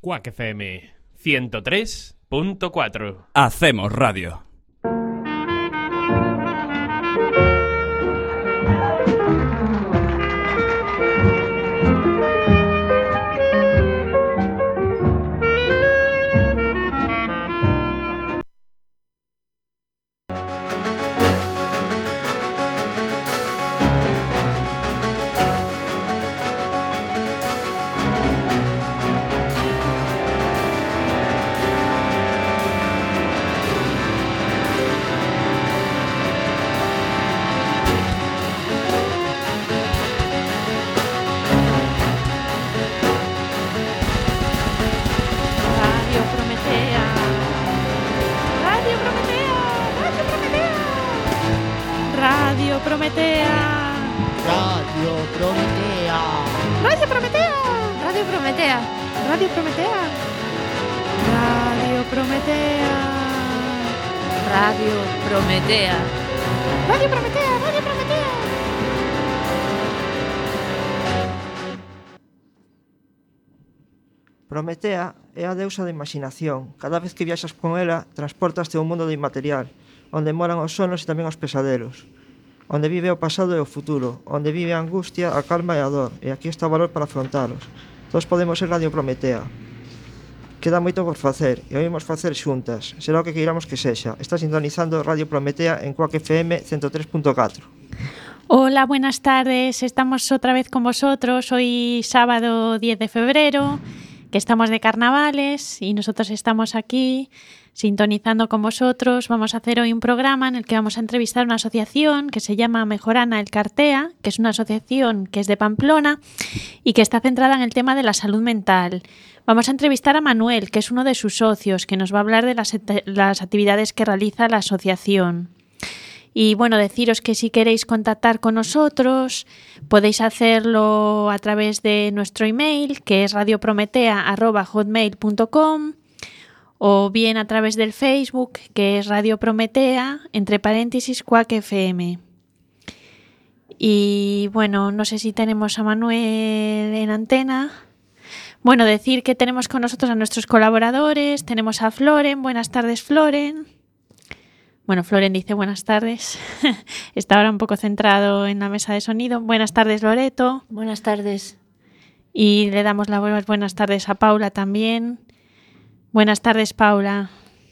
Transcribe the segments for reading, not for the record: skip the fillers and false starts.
Quack FM 103.4. Hacemos radio. Prometea é a deusa da imaxinación. Cada vez que viaxas con ela, transportaste a un mundo do inmaterial, onde moran os sonos e tamén os pesadelos, onde vive o pasado e o futuro, onde vive a angustia, a calma e a dor, e aquí está o valor para afrontalos. Todos podemos ser Radio Prometea. Queda moito por facer, e o imos facer xuntas. Será o que queiramos que sexa. Está sintonizando Radio Prometea en Quack FM 103.4. Hola, buenas tardes. Estamos otra vez con vosotros. Hoy sábado 10 de febrero, que estamos de carnavales y nosotros estamos aquí sintonizando con vosotros. Vamos a hacer hoy un programa en el que vamos a entrevistar a una asociación que se llama Mejorana el Cartea, que es una asociación que es de Pamplona y que está centrada en el tema de la salud mental. Vamos a entrevistar a Manuel, que es uno de sus socios, que nos va a hablar de las actividades que realiza la asociación. Y bueno, deciros que si queréis contactar con nosotros, podéis hacerlo a través de nuestro email, que es radioprometea@hotmail.com, o bien a través del Facebook, que es Radio Prometea, entre paréntesis, Quack FM. Y bueno, no sé si tenemos a Manuel en antena. Bueno, decir que tenemos con nosotros a nuestros colaboradores. Tenemos a Floren. Buenas tardes, Floren. Bueno, Floren dice buenas tardes. Está ahora un poco centrado en la mesa de sonido. Buenas tardes, Loreto. Buenas tardes. Y le damos las buenas tardes a Paula también. Buenas tardes, Paula.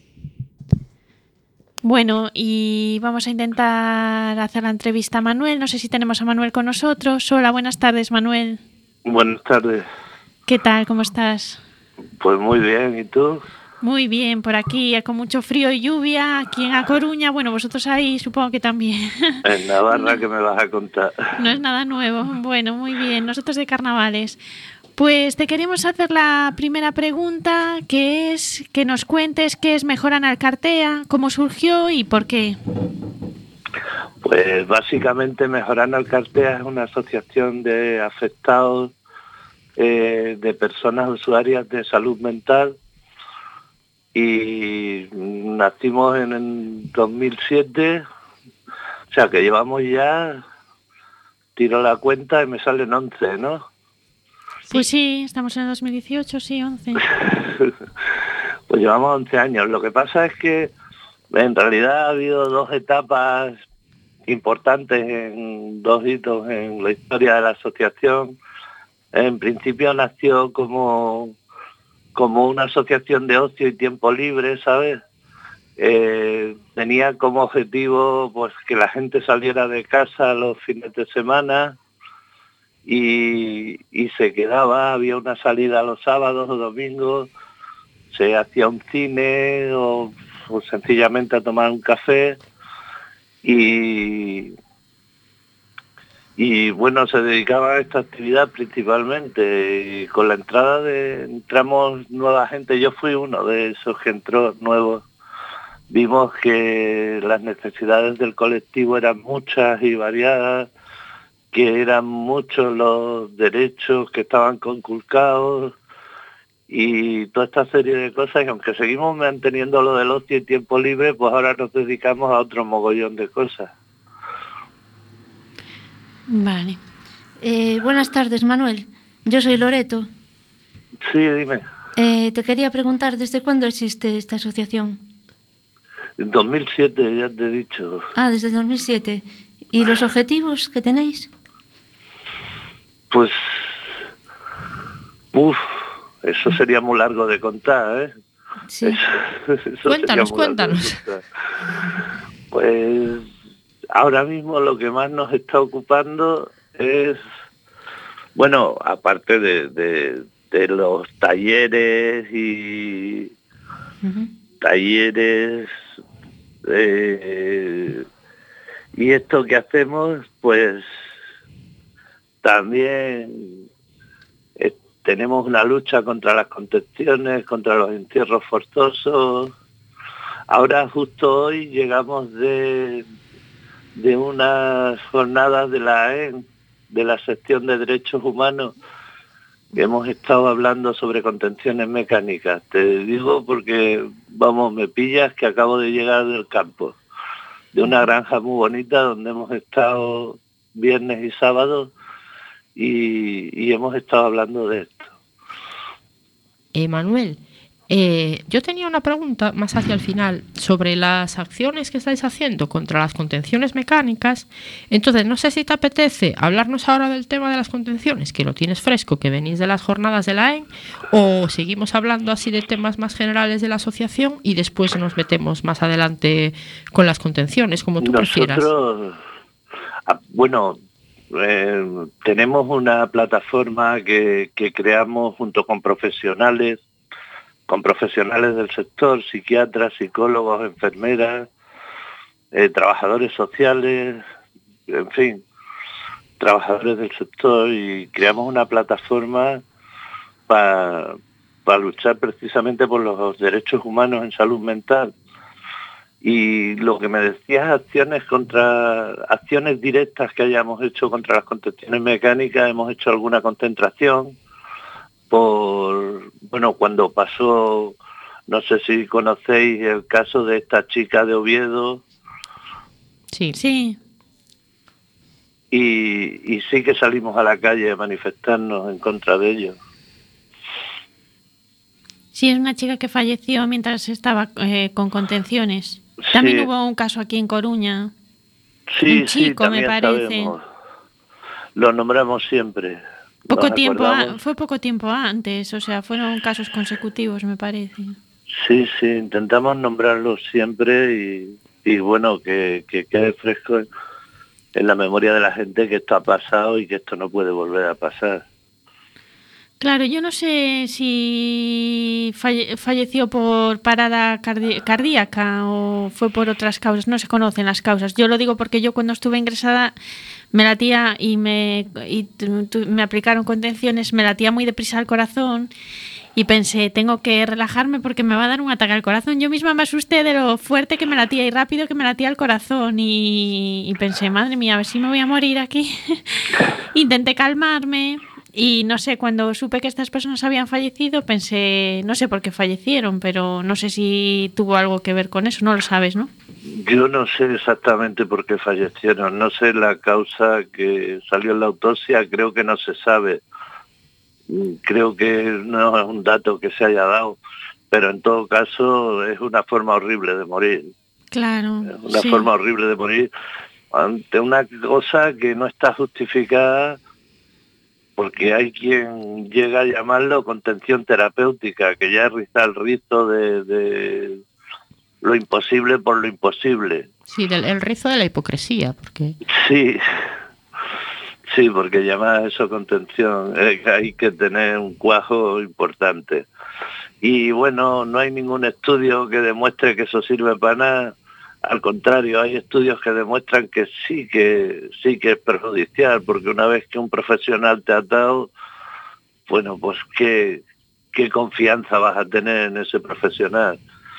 Bueno, y vamos a intentar hacer la entrevista a Manuel. No sé si tenemos a Manuel con nosotros. Hola, buenas tardes, Manuel. Buenas tardes. ¿Qué tal? ¿Cómo estás? Pues muy bien, ¿y tú? Muy bien, por aquí, con mucho frío y lluvia, aquí en A Coruña. Bueno, vosotros ahí supongo que también. En Navarra, ¿qué me vas a contar? No es nada nuevo. Bueno, muy bien, nosotros de carnavales. Pues te queremos hacer la primera pregunta, que es que nos cuentes qué es Mejorana el Cartea, cómo surgió y por qué. Pues básicamente Mejorana el Cartea es una asociación de afectados, de personas usuarias de salud mental, y nacimos en el 2007, o sea que llevamos ya, tiro la cuenta y me salen 11, ¿no? Pues sí, estamos en el 2018, sí, 11. Pues llevamos 11 años. Lo que pasa es que en realidad ha habido dos etapas importantes, dos hitos en la historia de la asociación. En principio nació como una asociación de ocio y tiempo libre, ¿sabes? Tenía como objetivo pues que la gente saliera de casa los fines de semana y se quedaba, había una salida los sábados o domingos, se hacía un cine o sencillamente a tomar un café y bueno, se dedicaba a esta actividad principalmente. Y con la entrada entramos nueva gente, yo fui uno de esos que entró nuevo. Vimos que las necesidades del colectivo eran muchas y variadas, que eran muchos los derechos que estaban conculcados y toda esta serie de cosas, y aunque seguimos manteniendo lo del ocio y tiempo libre, pues ahora nos dedicamos a otro mogollón de cosas. Vale. Buenas tardes, Manuel. Yo soy Loreto. Sí, dime. Te quería preguntar, ¿desde cuándo existe esta asociación? En 2007, ya te he dicho. Ah, desde 2007. ¿Y los objetivos que tenéis? Pues, eso sería muy largo de contar, ¿eh? Sí. Eso Cuéntanos, sería muy largo de contar. Pues ahora mismo lo que más nos está ocupando es, bueno, aparte de los talleres y talleres y esto que hacemos, pues también tenemos una lucha contra las contenciones, contra los entierros forzosos. Ahora justo hoy llegamos de unas jornadas de la AEN, de la sección de Derechos Humanos, que hemos estado hablando sobre contenciones mecánicas. Te digo porque, vamos, me pillas que acabo de llegar del campo, de una granja muy bonita donde hemos estado viernes y sábado y hemos estado hablando de esto. Manuel, yo tenía una pregunta más hacia el final sobre las acciones que estáis haciendo contra las contenciones mecánicas. Entonces, no sé si te apetece hablarnos ahora del tema de las contenciones, que lo tienes fresco, que venís de las jornadas de la AEN, o seguimos hablando así de temas más generales de la asociación y después nos metemos más adelante con las contenciones, como tú prefieras. Bueno, tenemos una plataforma que creamos junto con profesionales del sector, psiquiatras, psicólogos, enfermeras, trabajadores sociales, en fin, trabajadores del sector, y creamos una plataforma para luchar precisamente por los derechos humanos en salud mental. Y lo que me decías, acciones directas que hayamos hecho contra las contenciones mecánicas, hemos hecho alguna concentración cuando pasó, no sé si conocéis el caso de esta chica de Oviedo. Sí. Y sí que salimos a la calle a manifestarnos en contra de ello. Sí, es una chica que falleció mientras estaba con contenciones. También Sí. hubo un caso aquí en Coruña. Sí, un chico, me parece. Sabemos. Lo nombramos siempre. Fue poco tiempo antes, o sea, fueron casos consecutivos, me parece. Sí, intentamos nombrarlo siempre y bueno, que quede fresco en la memoria de la gente que esto ha pasado y que esto no puede volver a pasar. Claro, yo no sé si falleció por parada cardíaca o fue por otras causas, no se conocen las causas. Yo lo digo porque yo cuando estuve ingresada me latía y me aplicaron contenciones, me latía muy deprisa el corazón y pensé, tengo que relajarme porque me va a dar un ataque al corazón. Yo misma me asusté de lo fuerte que me latía y rápido que me latía el corazón y pensé, madre mía, a ver si me voy a morir aquí. Intenté calmarme. Y no sé, cuando supe que estas personas habían fallecido, pensé, no sé por qué fallecieron, pero no sé si tuvo algo que ver con eso, no lo sabes, ¿no? Yo no sé exactamente por qué fallecieron, no sé la causa que salió en la autopsia, creo que no se sabe. Creo que no es un dato que se haya dado, pero en todo caso es una forma horrible de morir. Claro. Es una forma horrible de morir ante una cosa que no está justificada, porque hay quien llega a llamarlo contención terapéutica, que ya riza el rizo de lo imposible por lo imposible. Sí, el rizo de la hipocresía, porque... Sí, porque llamar eso contención, hay que tener un cuajo importante. Y bueno, no hay ningún estudio que demuestre que eso sirve para nada. Al contrario, hay estudios que demuestran que sí que es perjudicial, porque una vez que un profesional te ha dado, bueno, pues qué confianza vas a tener en ese profesional.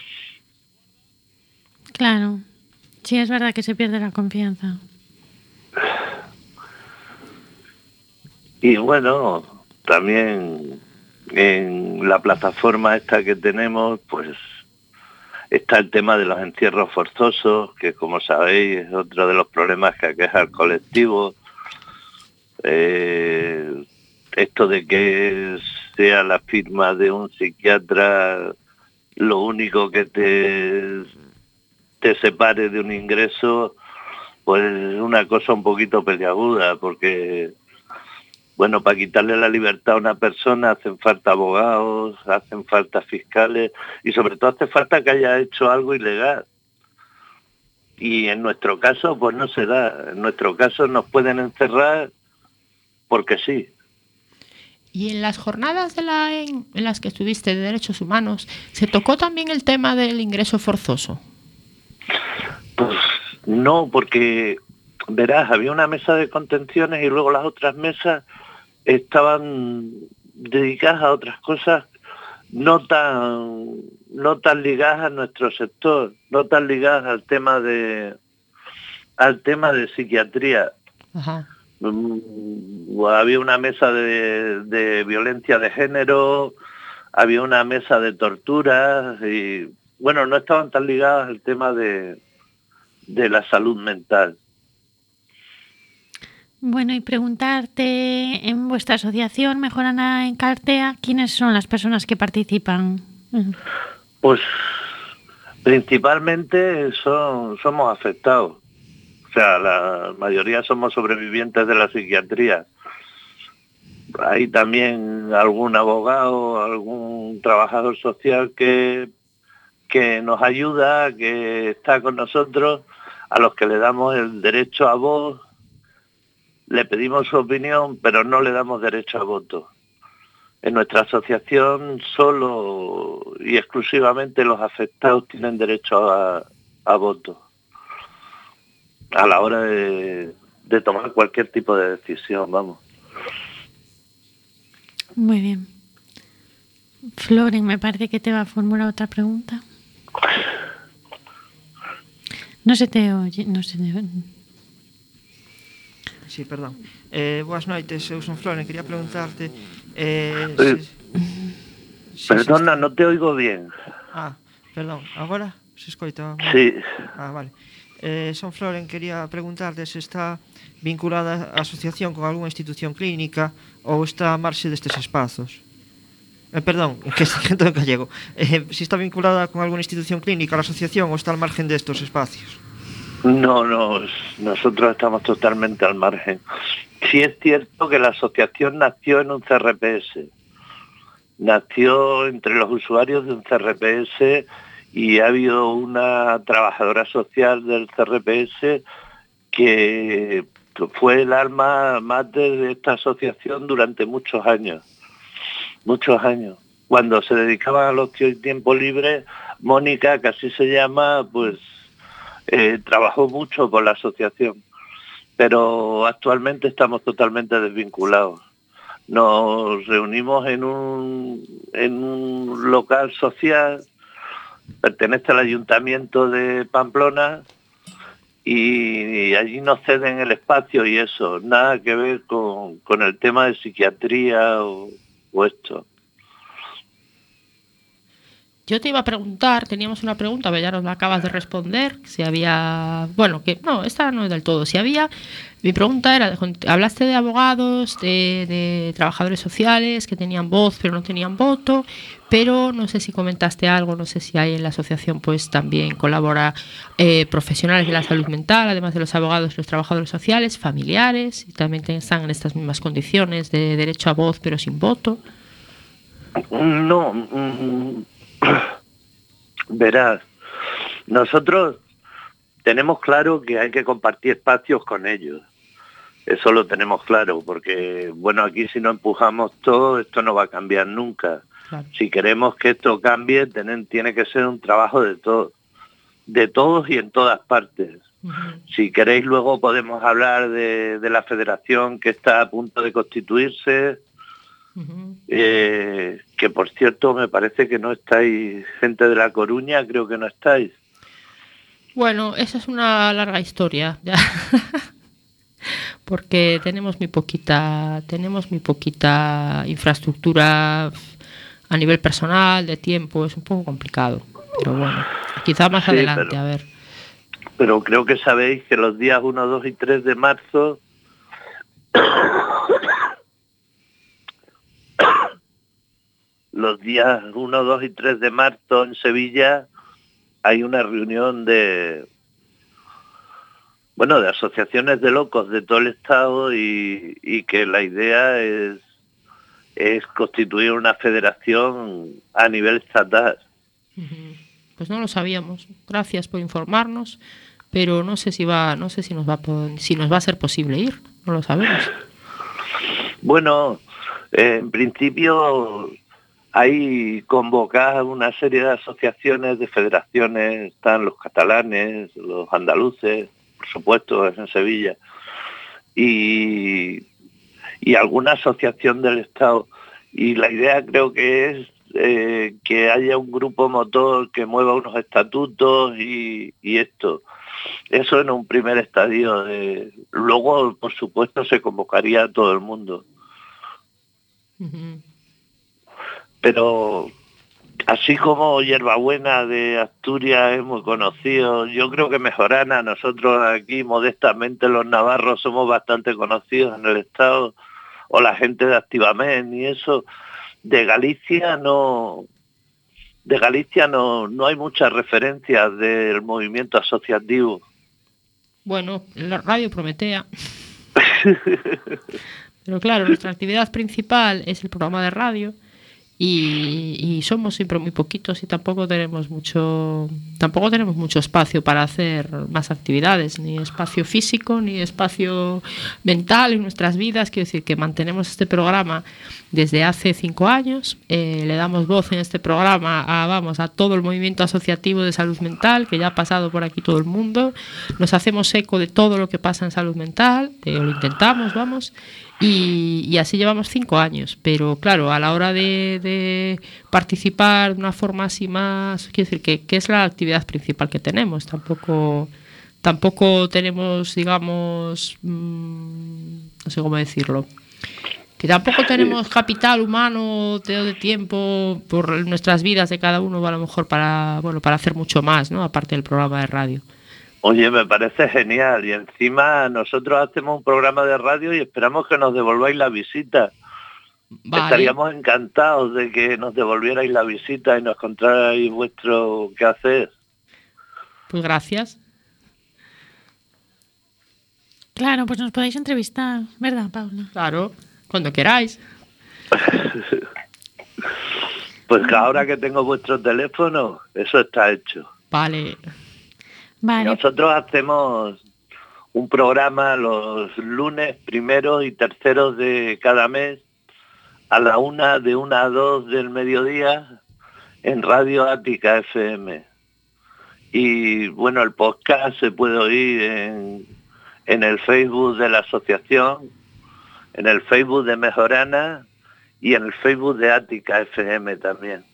Claro, sí, es verdad que se pierde la confianza. Y bueno, también en la plataforma esta que tenemos, pues está el tema de los encierros forzosos, que como sabéis es otro de los problemas que aqueja al colectivo. Esto de que sea la firma de un psiquiatra lo único que te separe de un ingreso, pues es una cosa un poquito peliaguda, porque, bueno, para quitarle la libertad a una persona hacen falta abogados, hacen falta fiscales y sobre todo hace falta que haya hecho algo ilegal. Y en nuestro caso, pues no se da. En nuestro caso nos pueden encerrar porque sí. Y en las jornadas en las que estuviste de derechos humanos, ¿se tocó también el tema del ingreso forzoso? Pues no, porque, verás, había una mesa de contenciones y luego las otras mesas estaban dedicadas a otras cosas no tan ligadas a nuestro sector, no tan ligadas al tema de psiquiatría. Ajá. Había una mesa de violencia de género, había una mesa de torturas y, bueno, no estaban tan ligadas al tema de la salud mental. Bueno, y preguntarte, en vuestra asociación Mejorana en Cartea, ¿quiénes son las personas que participan? Pues principalmente somos afectados. O sea, la mayoría somos sobrevivientes de la psiquiatría. Hay también algún abogado, algún trabajador social que nos ayuda, que está con nosotros, a los que le damos el derecho a voz, le pedimos su opinión, pero no le damos derecho a voto. En nuestra asociación solo y exclusivamente los afectados tienen derecho a voto a la hora de tomar cualquier tipo de decisión, vamos. Muy bien. Floren, me parece que te va a formular otra pregunta. No se te oye, no se te oye. Sí, perdón. Boas noites, eu son Floren, quería preguntarte... Perdona, no te oigo bien. Ah, perdón, agora se escoita? Sí. Ah, vale. Son Floren, quería preguntarte se está vinculada a asociación con algunha institución clínica ou está a marxe destes espazos. Perdón, que siento en gallego. Si está vinculada con alguna institución clínica a la asociación ou está al margen de estos espacios. No, nosotros estamos totalmente al margen. Sí es cierto que la asociación nació en un CRPS. Nació entre los usuarios de un CRPS y ha habido una trabajadora social del CRPS que fue el alma mater de esta asociación durante muchos años. Cuando se dedicaban al ocio y tiempo libre, Mónica, que así se llama, pues trabajó mucho con la asociación, pero actualmente estamos totalmente desvinculados. Nos reunimos en un local social, pertenece al Ayuntamiento de Pamplona y allí nos ceden el espacio y eso, nada que ver con el tema de psiquiatría o esto. Yo te iba a preguntar, teníamos una pregunta, pero ya nos la acabas de responder, si había, bueno, que no, esta no es del todo, si había, mi pregunta era, hablaste de abogados, de trabajadores sociales que tenían voz pero no tenían voto, pero no sé si comentaste algo, no sé si hay en la asociación pues también colabora profesionales de la salud mental, además de los abogados, los trabajadores sociales, familiares, y también están en estas mismas condiciones de derecho a voz pero sin voto. No, verás, nosotros tenemos claro que hay que compartir espacios con ellos. Eso lo tenemos claro, porque, bueno, aquí si no empujamos todo, esto no va a cambiar nunca. Claro. Si queremos que esto cambie, tiene que ser un trabajo de todos y en todas partes. Uh-huh. Si queréis, luego podemos hablar de la federación que está a punto de constituirse. Uh-huh. Que por cierto me parece que no estáis, gente de La Coruña, creo que no estáis. Bueno, esa es una larga historia ya. Porque tenemos muy poquita infraestructura a nivel personal, de tiempo, es un poco complicado, pero bueno, quizá más adelante, a ver. Pero creo que sabéis que los días 1, 2 y 3 de marzo los días 1, 2 y 3 de marzo en Sevilla hay una reunión de asociaciones de locos de todo el estado y que la idea es constituir una federación a nivel estatal. Pues no lo sabíamos. Gracias por informarnos, pero no sé si nos va a ser posible ir. No lo sabemos. Bueno, en principio hay convocadas una serie de asociaciones, de federaciones, están los catalanes, los andaluces, por supuesto, es en Sevilla, y alguna asociación del Estado. Y la idea creo que es que haya un grupo motor que mueva unos estatutos y esto. Eso en un primer estadio. Luego, por supuesto, se convocaría a todo el mundo. Pero así como Hierbabuena de Asturias es muy conocido, yo creo que Mejorana, nosotros aquí modestamente los navarros somos bastante conocidos en el estado, o la gente de Activamen y eso. De Galicia no hay muchas referencias del movimiento asociativo. Bueno, la Radio Prometea. Pero claro, nuestra actividad principal es el programa de radio y somos siempre muy poquitos y tampoco tenemos mucho espacio para hacer más actividades, ni espacio físico ni espacio mental en nuestras vidas. Quiero decir que mantenemos este programa desde hace 5 años, le damos voz en este programa a todo el movimiento asociativo de salud mental, que ya ha pasado por aquí todo el mundo, nos hacemos eco de todo lo que pasa en salud mental, lo intentamos, y así llevamos 5 años, pero claro, a la hora de participar de una forma así más, quiero decir que es la actividad principal que tenemos, tampoco tenemos, digamos, no sé cómo decirlo, que tampoco tenemos capital humano de tiempo por nuestras vidas de cada uno, a lo mejor para hacer mucho más, ¿no? Aparte del programa de radio. Oye, me parece genial, y encima nosotros hacemos un programa de radio y esperamos que nos devolváis la visita. Vale. Estaríamos encantados de que nos devolvierais la visita y nos contarais vuestro quehacer. Pues gracias. Claro, pues nos podéis entrevistar, ¿verdad, Paula? Claro, cuando queráis. Pues que ahora que tengo vuestro teléfono, eso está hecho. Vale. Nosotros hacemos un programa los lunes primeros y terceros de cada mes a la 1 a 2 del mediodía en Radio Ática FM. Y bueno, el podcast se puede oír en el Facebook de la asociación, en el Facebook de Mejorana y en el Facebook de Ática FM también.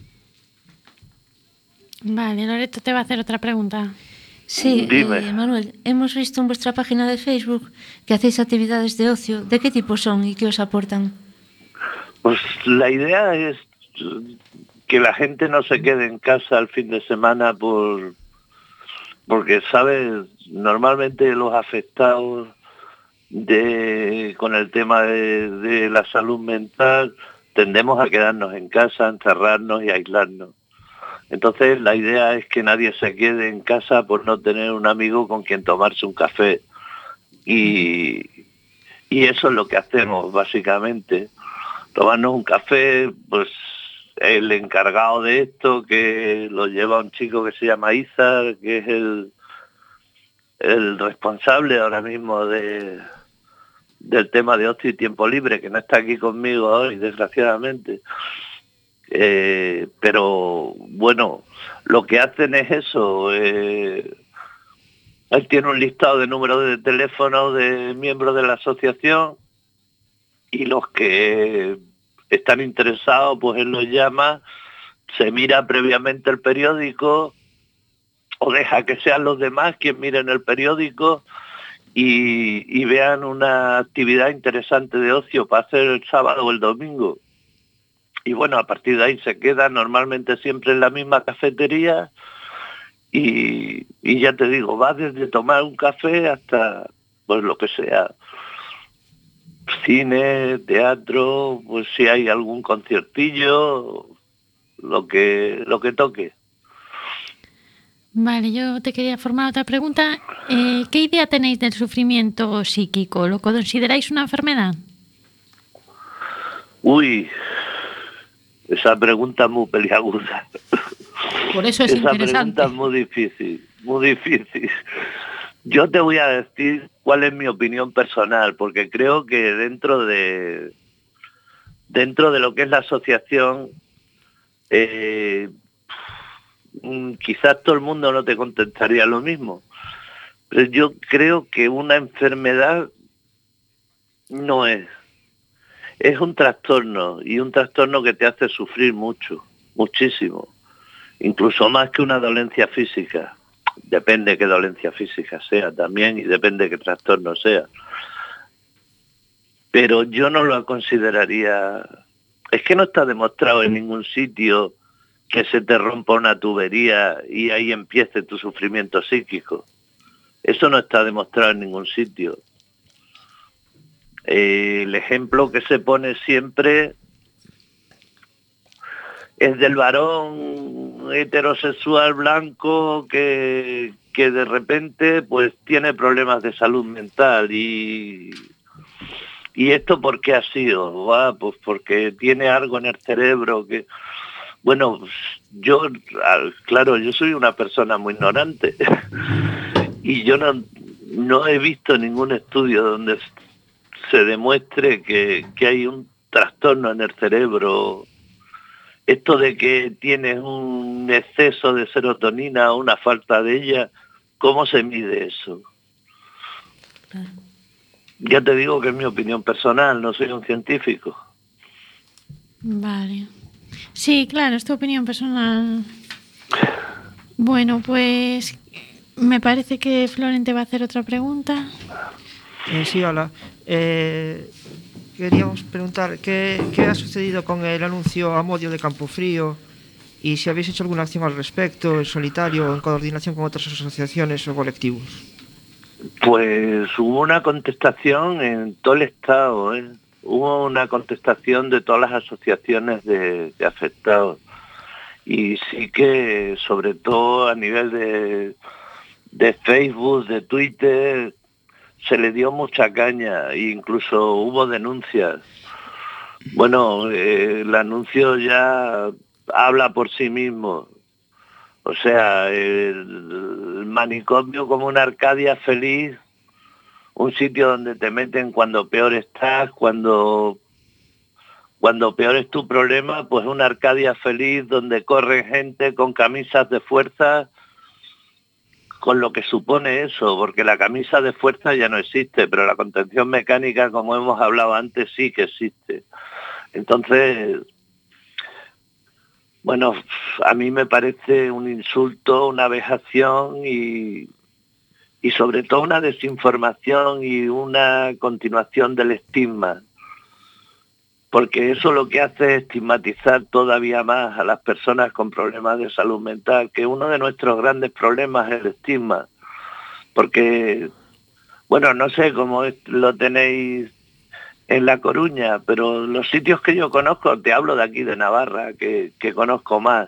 Vale, Loreto te va a hacer otra pregunta. Sí, Manuel, hemos visto en vuestra página de Facebook que hacéis actividades de ocio. ¿De qué tipo son y qué os aportan? Pues la idea es que la gente no se quede en casa el fin de semana porque, ¿sabes? Normalmente los afectados con el tema de la salud mental tendemos a quedarnos en casa, encerrarnos y aislarnos. Entonces la idea es que nadie se quede en casa por no tener un amigo con quien tomarse un café. Y eso es lo que hacemos básicamente. Tomarnos un café, pues el encargado de esto, que lo lleva un chico que se llama Izar, que es el responsable ahora mismo del tema de ocio y tiempo libre, que no está aquí conmigo hoy, desgraciadamente. Pero bueno, lo que hacen es eso. Él tiene un listado de números de teléfono de miembros de la asociación y los que están interesados, pues él los llama, se mira previamente el periódico o deja que sean los demás quien miren el periódico y vean una actividad interesante de ocio para hacer el sábado o el domingo. Y bueno, a partir de ahí se queda normalmente siempre en la misma cafetería y ya te digo, va desde tomar un café hasta pues lo que sea. cine, teatro, pues si hay algún conciertillo, lo que toque. Vale, yo te quería formar otra pregunta. ¿Qué idea tenéis del sufrimiento psíquico? ¿Lo consideráis una enfermedad? Uy, esa pregunta es muy peliaguda. Por eso es esa interesante. Pregunta es muy difícil, muy difícil. Yo te voy a decir cuál es mi opinión personal, porque creo que dentro de lo que es la asociación, quizás todo el mundo no te contestaría lo mismo, pero yo creo que una enfermedad no es un trastorno, y un trastorno que te hace sufrir mucho, muchísimo, incluso más que una dolencia física. Depende qué dolencia física sea también, y depende qué trastorno sea. Pero yo no lo consideraría... Es que no está demostrado en ningún sitio que se te rompa una tubería y ahí empiece tu sufrimiento psíquico. Eso no está demostrado en ningún sitio. El ejemplo que se pone siempre es del varón heterosexual blanco que de repente pues tiene problemas de salud mental. ¿Y esto por qué ha sido? Pues porque tiene algo en el cerebro que... Bueno, yo soy una persona muy ignorante y yo no he visto ningún estudio donde se demuestre que hay un trastorno en el cerebro. Esto de que tienes un exceso de serotonina o una falta de ella, ¿cómo se mide eso? Ya te digo que es mi opinión personal, no soy un científico. Vale. Sí, claro, es tu opinión personal. Bueno, pues me parece que Floren te va a hacer otra pregunta. Sí, hola. Queríamos preguntar ¿qué ha sucedido con el anuncio Amodio de Campofrío y si habéis hecho alguna acción al respecto, en solitario o en coordinación con otras asociaciones o colectivos. Pues hubo una contestación en todo el estado, Hubo una contestación de todas las asociaciones de afectados, y sí que sobre todo a nivel de Facebook, de Twitter, se le dio mucha caña e incluso hubo denuncias. Bueno, el anuncio ya habla por sí mismo. O sea, el manicomio como una Arcadia feliz, un sitio donde te meten cuando peor estás, cuando peor es tu problema, pues una Arcadia feliz donde corre gente con camisas de fuerza, con lo que supone eso, porque la camisa de fuerza ya no existe, pero la contención mecánica, como hemos hablado antes, sí que existe. Entonces, bueno, a mí me parece un insulto, una vejación y sobre todo una desinformación y una continuación del estigma, porque eso lo que hace es estigmatizar todavía más a las personas con problemas de salud mental, que uno de nuestros grandes problemas es el estigma, porque, bueno, no sé cómo lo tenéis en La Coruña, pero los sitios que yo conozco, te hablo de aquí de Navarra, que conozco más,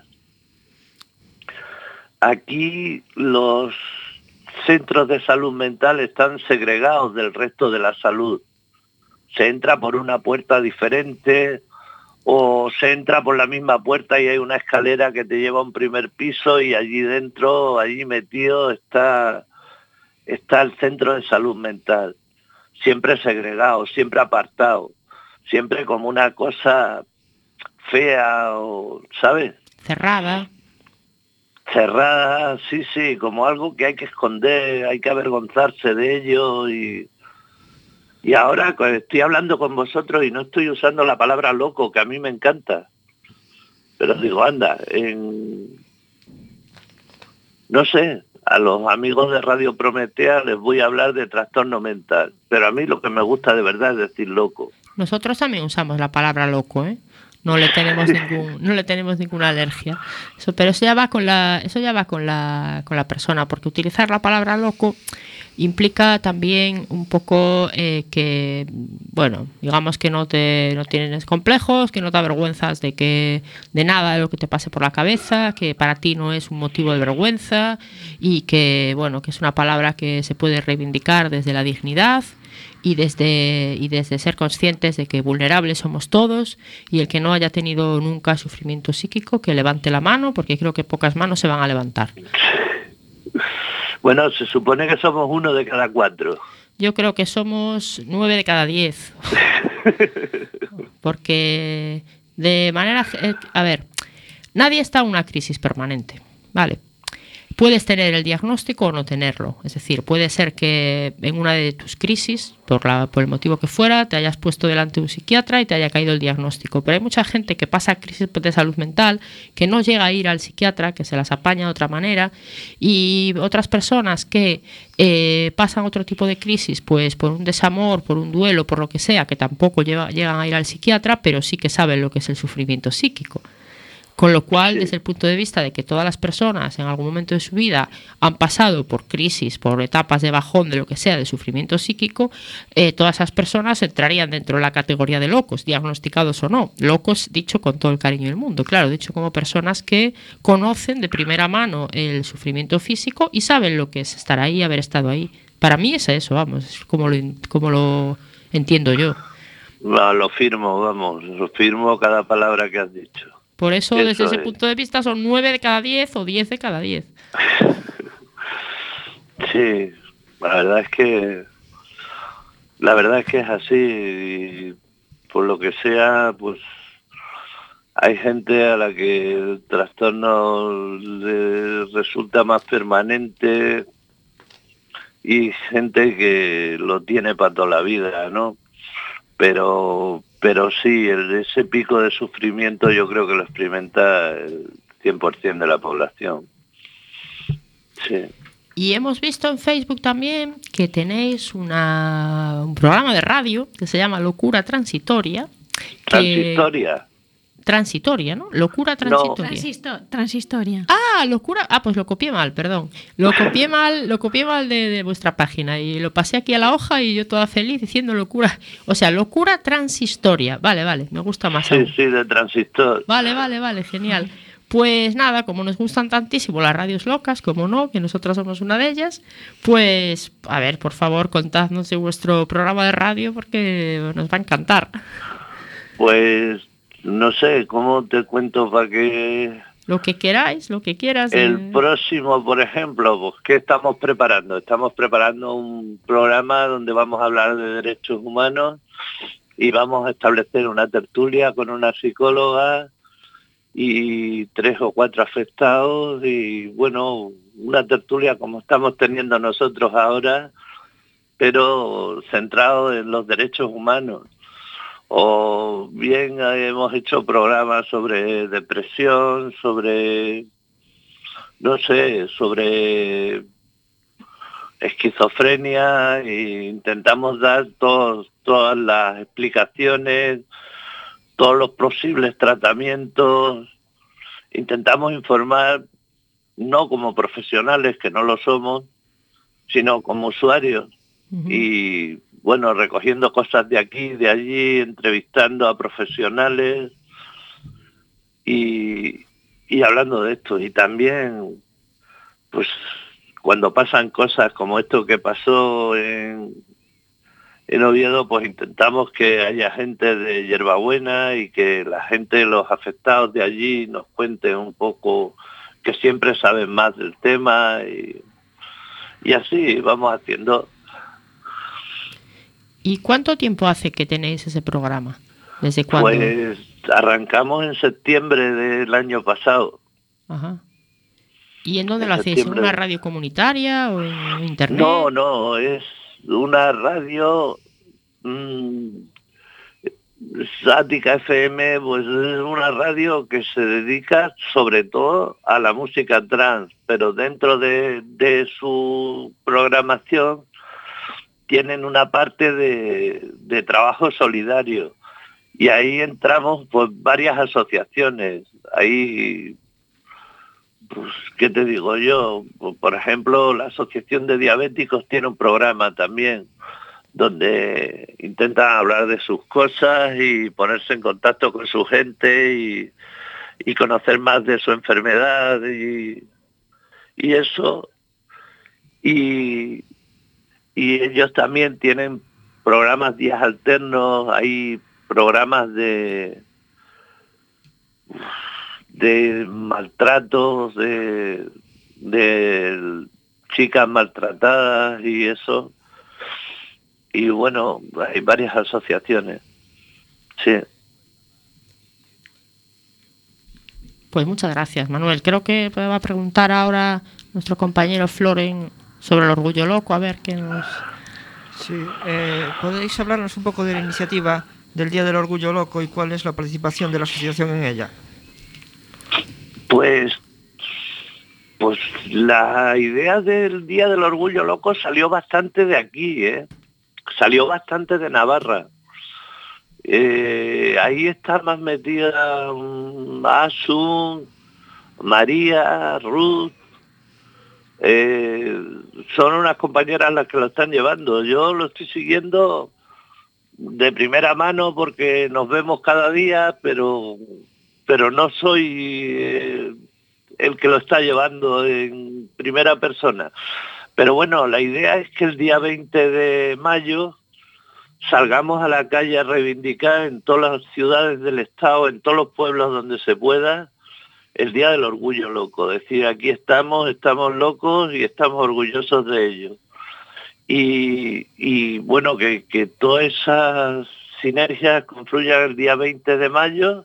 aquí los centros de salud mental están segregados del resto de la salud. Se entra por una puerta diferente o se entra por la misma puerta y hay una escalera que te lleva a un primer piso y allí dentro, allí metido, está el centro de salud mental. Siempre segregado, siempre apartado, siempre como una cosa fea, ¿sabes? Cerrada, sí, como algo que hay que esconder, hay que avergonzarse de ello. Y ahora estoy hablando con vosotros y no estoy usando la palabra loco, que a mí me encanta, pero digo, anda, no sé, a los amigos de Radio Prometea les voy a hablar de trastorno mental, pero a mí lo que me gusta de verdad es decir loco. nosotros también usamos la palabra loco, ¿eh? No le tenemos ninguna alergia. Pero eso ya va con la persona, porque utilizar la palabra loco implica también un poco que, bueno, digamos que no tienes complejos, que no te avergüenzas de nada de lo que te pase por la cabeza, que para ti no es un motivo de vergüenza y que, bueno, que es una palabra que se puede reivindicar desde la dignidad y desde ser conscientes de que vulnerables somos todos, y el que no haya tenido nunca sufrimiento psíquico, que levante la mano, porque creo que pocas manos se van a levantar. Bueno, se supone que somos 1 de cada 4. Yo creo que somos 9 de cada 10. Porque de manera... A ver, nadie está en una crisis permanente, ¿vale? Puedes tener el diagnóstico o no tenerlo. Es decir, puede ser que en una de tus crisis, por el motivo que fuera, te hayas puesto delante de un psiquiatra y te haya caído el diagnóstico. Pero hay mucha gente que pasa crisis de salud mental, que no llega a ir al psiquiatra, que se las apaña de otra manera, y otras personas que pasan otro tipo de crisis, pues por un desamor, por un duelo, por lo que sea, que tampoco llegan a ir al psiquiatra, pero sí que saben lo que es el sufrimiento psíquico. Con lo cual, desde el punto de vista de que todas las personas en algún momento de su vida han pasado por crisis, por etapas de bajón, de lo que sea, de sufrimiento psíquico, todas esas personas entrarían dentro de la categoría de locos, diagnosticados o no. Locos dicho con todo el cariño del mundo, claro, dicho como personas que conocen de primera mano el sufrimiento físico y saben lo que es estar ahí, haber estado ahí. Para mí es eso, vamos, es como lo entiendo yo. No, lo firmo cada palabra que has dicho. Por eso desde ese punto de vista son 9 de cada 10 o 10 de cada 10. Sí, la verdad es que es así. Y por lo que sea, pues hay gente a la que el trastorno le resulta más permanente y gente que lo tiene para toda la vida, ¿no? Pero sí, ese pico de sufrimiento yo creo que lo experimenta el 100% de la población. Sí. Y hemos visto en Facebook también que tenéis un programa de radio que se llama Locura Transitoria. Transitoria, ¿no? Locura transitoria. No. Transistoria. Ah, locura. Ah, pues lo copié mal, perdón. Lo copié mal de vuestra página y lo pasé aquí a la hoja y yo toda feliz diciendo locura. O sea, locura transistoria. Vale, me gusta más. Sí, de transistor. Vale, genial. Pues nada, como nos gustan tantísimo las radios locas, como no, que nosotros somos una de ellas, pues, a ver, por favor, contadnos de vuestro programa de radio porque nos va a encantar. Pues no sé, ¿cómo te cuento para que...? Lo que quieras. El próximo, por ejemplo, pues, ¿qué estamos preparando? Estamos preparando un programa donde vamos a hablar de derechos humanos y vamos a establecer una tertulia con una psicóloga y 3 o 4 afectados y, bueno, una tertulia como estamos teniendo nosotros ahora, pero centrado en los derechos humanos. O bien hemos hecho programas sobre depresión, sobre esquizofrenia, e intentamos dar todas las explicaciones, todos los posibles tratamientos. Intentamos informar, no como profesionales, que no lo somos, sino como usuarios. Uh-huh. Y bueno, recogiendo cosas de aquí, de allí, entrevistando a profesionales y hablando de esto. Y también, pues, cuando pasan cosas como esto que pasó en Oviedo, pues intentamos que haya gente de Hierbabuena y que la gente, los afectados de allí, nos cuenten un poco, que siempre saben más del tema y así vamos haciendo. ¿Y cuánto tiempo hace que tenéis ese programa? ¿Desde cuándo? Pues arrancamos en septiembre del año pasado. Ajá. ¿Y en dónde lo hacéis? ¿En una radio comunitaria o en internet? No, es una radio Sática FM, pues es una radio que se dedica sobre todo a la música trans, pero dentro de su programación tienen una parte de trabajo solidario y ahí entramos pues varias asociaciones. Ahí pues, ¿qué te digo yo? Por ejemplo, la Asociación de Diabéticos tiene un programa también donde intentan hablar de sus cosas y ponerse en contacto con su gente y conocer más de su enfermedad y eso. Y ellos también tienen programas días alternos, hay programas de maltratos, de chicas maltratadas y eso. Y bueno, hay varias asociaciones. Sí. Pues muchas gracias, Manuel. Creo que va a preguntar ahora nuestro compañero Floren sobre el Orgullo Loco, a ver qué nos... Sí, ¿podéis hablarnos un poco de la iniciativa del Día del Orgullo Loco y cuál es la participación de la asociación en ella? Pues la idea del Día del Orgullo Loco salió bastante de aquí, salió bastante de Navarra. Ahí está más metida Asun, María, Ruth. Son unas compañeras las que lo están llevando. Yo lo estoy siguiendo de primera mano porque nos vemos cada día, pero no soy el que lo está llevando en primera persona. Pero bueno, la idea es que el día 20 de mayo salgamos a la calle a reivindicar en todas las ciudades del Estado, en todos los pueblos donde se pueda, el Día del Orgullo Loco. Decir, aquí estamos locos y estamos orgullosos de ello. Y bueno, que todas esas sinergias confluyan el día 20 de mayo.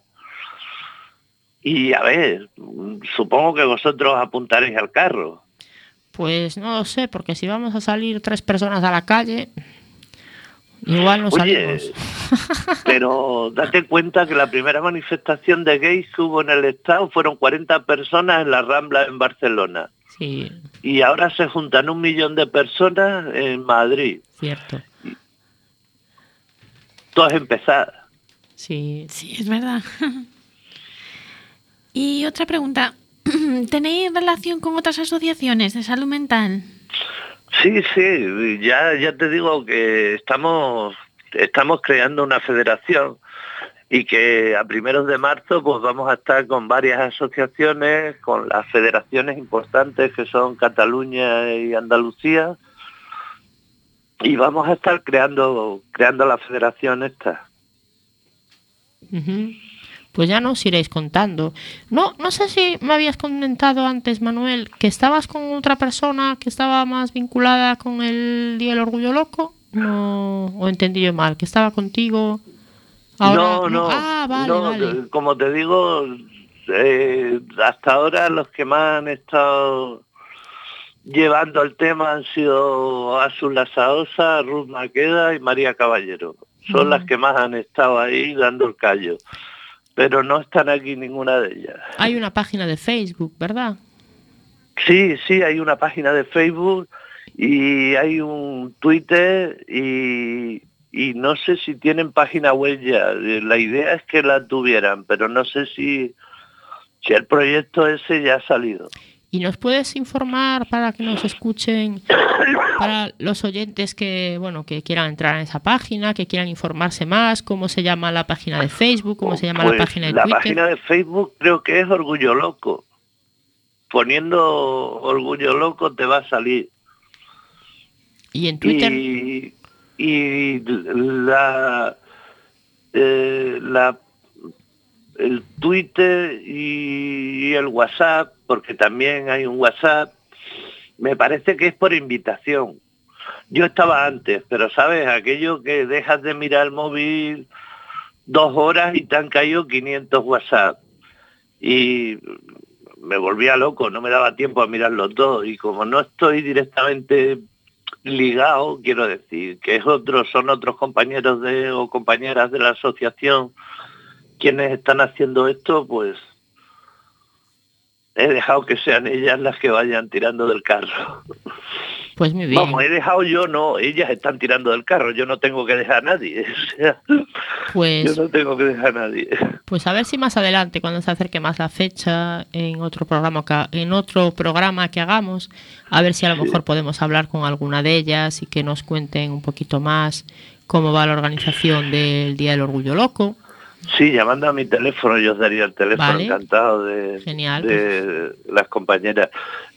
Y a ver, supongo que vosotros apuntaréis al carro. Pues no lo sé, porque si vamos a salir 3 personas a la calle, igual no salimos. Pero date cuenta que la primera manifestación de gays que hubo en el Estado fueron 40 personas en la Rambla en Barcelona. Sí. Y ahora se juntan 1 millón de personas en Madrid. Cierto. Todo es empezar. Sí. Sí, es verdad. Y otra pregunta, ¿tenéis relación con otras asociaciones de salud mental? Sí, ya te digo que estamos creando una federación y que a primeros de marzo pues vamos a estar con varias asociaciones, con las federaciones importantes que son Cataluña y Andalucía, y vamos a estar creando la federación esta. Uh-huh. Pues ya nos iréis contando. No sé si me habías comentado antes, Manuel, que estabas con otra persona que estaba más vinculada con el Día del Orgullo Loco. No, o entendí yo mal, que estaba contigo. Ahora, No. Ah, vale. Como te digo, hasta ahora los que más han estado llevando el tema han sido Asun Lasaosa, Ruth Maqueda y María Caballero. Son las que más han estado ahí dando el callo. Pero no están aquí ninguna de ellas. Hay una página de Facebook, ¿verdad? Sí, hay una página de Facebook y hay un Twitter y no sé si tienen página web ya. La idea es que la tuvieran, pero no sé si el proyecto ese ya ha salido. ¿Y nos puedes informar para que nos escuchen, para los oyentes que quieran entrar en esa página, que quieran informarse más, cómo se llama la página de Facebook, cómo se llama la página de Twitter? La página de Facebook creo que es Orgullo Loco. Poniendo Orgullo Loco te va a salir. ¿Y en Twitter? Y el Twitter y el WhatsApp, porque también hay un WhatsApp, me parece que es por invitación. Yo estaba antes, pero sabes, aquello que dejas de mirar el móvil 2 horas y te han caído 500 WhatsApp. Y me volvía loco, no me daba tiempo a mirar los dos. Y como no estoy directamente ligado, quiero decir, que son otros compañeros o compañeras de la asociación quienes están haciendo esto, pues he dejado que sean ellas las que vayan tirando del carro. Pues muy bien. Vamos, he dejado yo, no, ellas están tirando del carro, yo no tengo que dejar a nadie, o sea, Pues, yo no tengo que dejar a nadie. pues a ver si más adelante, cuando se acerque más la fecha, en otro programa que hagamos, a ver si a lo mejor podemos hablar con alguna de ellas y que nos cuenten un poquito más cómo va la organización del Día del Orgullo Loco. Sí, llamando a mi teléfono, yo os daría el teléfono, Vale. encantado de, Genial, de las compañeras.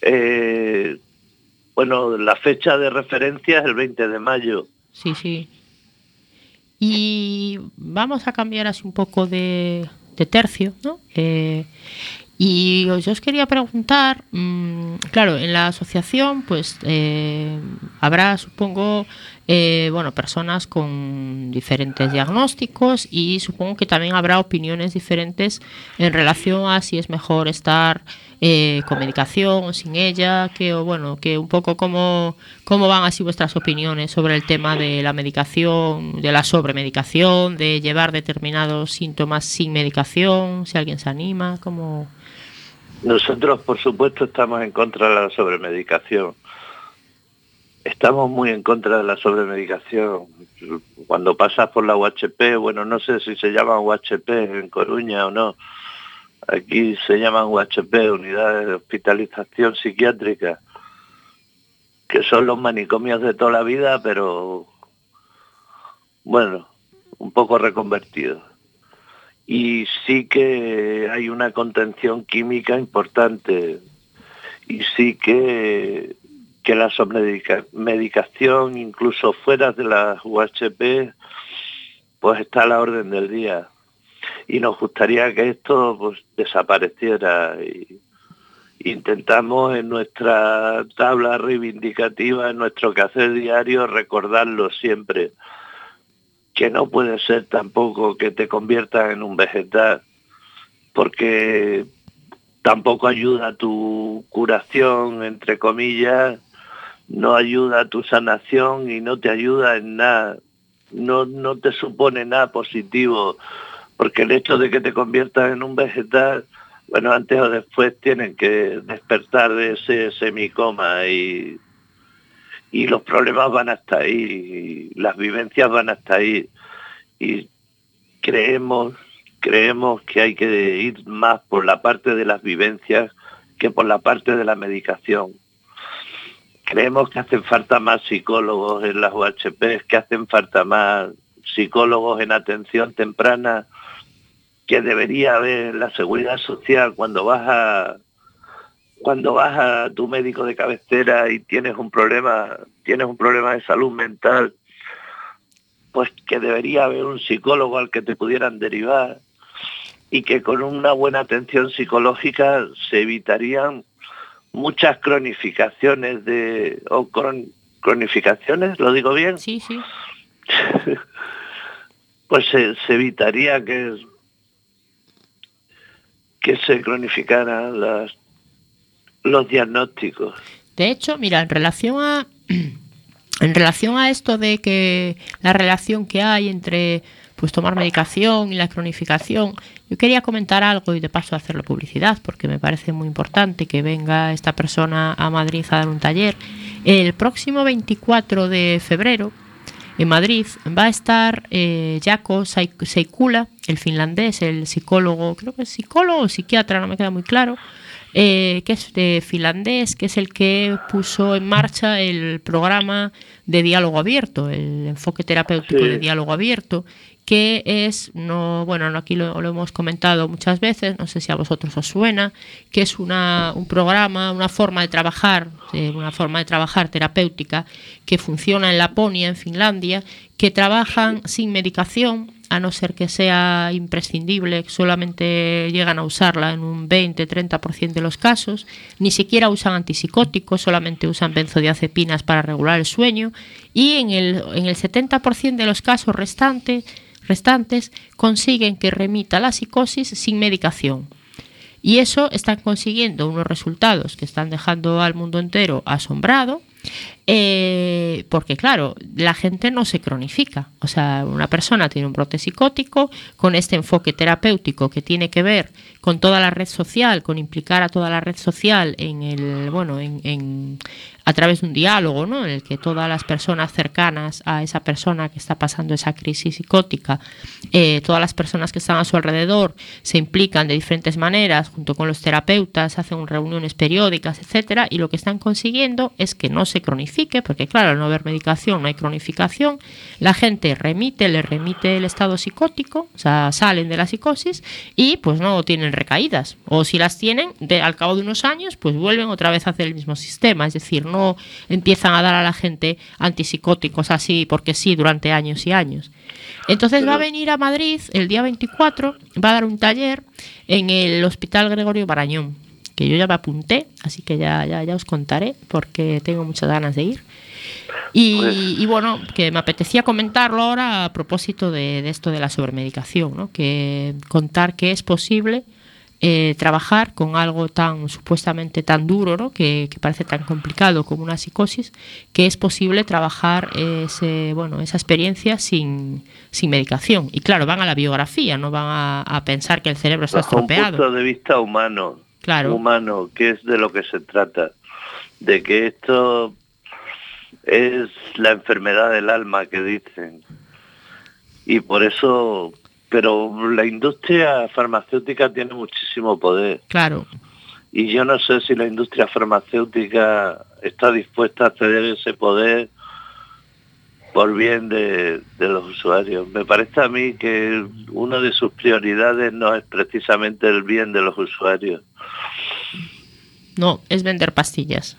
Bueno, la fecha de referencia es el 20 de mayo. Sí, sí. Y vamos a cambiar así un poco de tercio, ¿no? Y yo os quería preguntar, claro, en la asociación pues habrá, supongo, bueno, personas con diferentes diagnósticos y supongo que también habrá opiniones diferentes en relación a si es mejor estar con medicación o sin ella, que un poco cómo van así vuestras opiniones sobre el tema de la medicación, de la sobremedicación, de llevar determinados síntomas sin medicación, si alguien se anima, como... Nosotros, por supuesto, estamos en contra de la sobremedicación. Estamos muy en contra de la sobremedicación. Cuando pasas por la UHP, bueno, no sé si se llaman UHP en Coruña o no. Aquí se llaman UHP, Unidades de Hospitalización Psiquiátrica, que son los manicomios de toda la vida, pero, bueno, un poco reconvertidos. Y sí que hay una contención química importante y sí que la sobremedicación, incluso fuera de las UHP, pues está a la orden del día. Y nos gustaría que esto pues desapareciera. Y intentamos en nuestra tabla reivindicativa, en nuestro quehacer diario, recordarlo siempre. Que no puede ser tampoco que te conviertas en un vegetal, porque tampoco ayuda a tu curación, entre comillas, no ayuda a tu sanación y no te ayuda en nada, no te supone nada positivo, porque el hecho de que te conviertas en un vegetal, bueno, antes o después tienen que despertar de ese semicoma y los problemas van hasta ahí, y las vivencias van hasta ahí. Y creemos que hay que ir más por la parte de las vivencias que por la parte de la medicación. Creemos que hacen falta más psicólogos en las UHP, que hacen falta más psicólogos en atención temprana, que debería haber la seguridad social cuando vas a tu médico de cabecera y tienes un problema de salud mental, pues que debería haber un psicólogo al que te pudieran derivar y que con una buena atención psicológica se evitarían muchas cronificaciones cronificaciones, ¿lo digo bien? Sí, sí. Pues se evitaría que se cronificaran los diagnósticos. De hecho, mira, en relación a esto de que la relación que hay entre pues tomar medicación y la cronificación, yo quería comentar algo y de paso hacerle publicidad porque me parece muy importante que venga esta persona a Madrid a dar un taller. El próximo 24 de febrero en Madrid va a estar Jaakko Seikkula, el finlandés, el psicólogo, creo que es psicólogo o psiquiatra, no me queda muy claro, que es de finlandés, que es el que puso en marcha el programa de diálogo abierto, el enfoque terapéutico de diálogo abierto, que es, aquí lo hemos comentado muchas veces, no sé si a vosotros os suena, que es un programa, una forma de trabajar terapéutica que funciona en Laponia, en Finlandia, que trabajan sin medicación, a no ser que sea imprescindible, solamente llegan a usarla en un 20-30% de los casos, ni siquiera usan antipsicóticos, solamente usan benzodiazepinas para regular el sueño, y en el 70% de los casos restantes consiguen que remita la psicosis sin medicación. Y eso están consiguiendo unos resultados que están dejando al mundo entero asombrado. Porque claro, la gente no se cronifica. O sea, una persona tiene un brote psicótico con este enfoque terapéutico que tiene que ver con toda la red social, con implicar a toda la red social a través de un diálogo, ¿no? En el que todas las personas cercanas a esa persona que está pasando esa crisis psicótica, todas las personas que están a su alrededor se implican de diferentes maneras junto con los terapeutas, hacen reuniones periódicas, etcétera, y lo que están consiguiendo es que no se cronifique, porque claro, al no haber medicación no hay cronificación, la gente le remite el estado psicótico, o sea, salen de la psicosis y pues no tienen recaídas, o si las tienen, al cabo de unos años pues vuelven otra vez a hacer el mismo sistema, es decir, no empiezan a dar a la gente antipsicóticos así porque sí durante años y años. Entonces va a venir a Madrid el día 24, va a dar un taller en el Hospital Gregorio Marañón, que yo ya me apunté, así que ya os contaré porque tengo muchas ganas de ir. Y bueno, que me apetecía comentarlo ahora a propósito de esto de la sobremedicación, ¿no? Que contar que es posible trabajar con algo tan supuestamente tan duro, ¿no? que parece tan complicado como una psicosis, que es posible trabajar esa experiencia sin medicación. Y claro, van a la biografía, no van a pensar que el cerebro está estropeado. Bajo un punto de vista humano, claro. Humano, que es de lo que se trata, de que esto es la enfermedad del alma que dicen. Y por eso... Pero la industria farmacéutica tiene muchísimo poder. Claro. Y yo no sé si la industria farmacéutica está dispuesta a ceder ese poder por bien de los usuarios. Me parece a mí que una de sus prioridades no es precisamente el bien de los usuarios. No, es vender pastillas.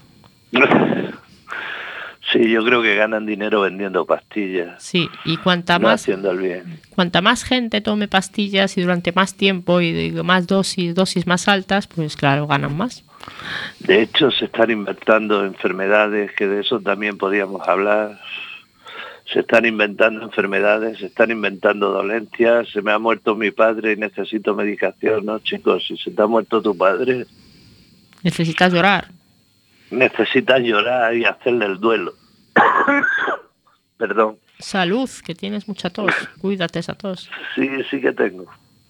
Sí, yo creo que ganan dinero vendiendo pastillas. Sí, y cuanta haciendo el bien. Cuanta más gente tome pastillas y durante más tiempo y de más dosis más altas, pues claro, ganan más. De hecho, se están inventando enfermedades, que de eso también podíamos hablar. Se están inventando enfermedades, se están inventando dolencias. Se me ha muerto mi padre y necesito medicación, ¿no, chicos? Si se te ha muerto tu padre... Necesitas llorar. Necesitas llorar y hacerle el duelo. Perdón. Salud, que tienes mucha tos. Cuídate esa tos. Sí que tengo.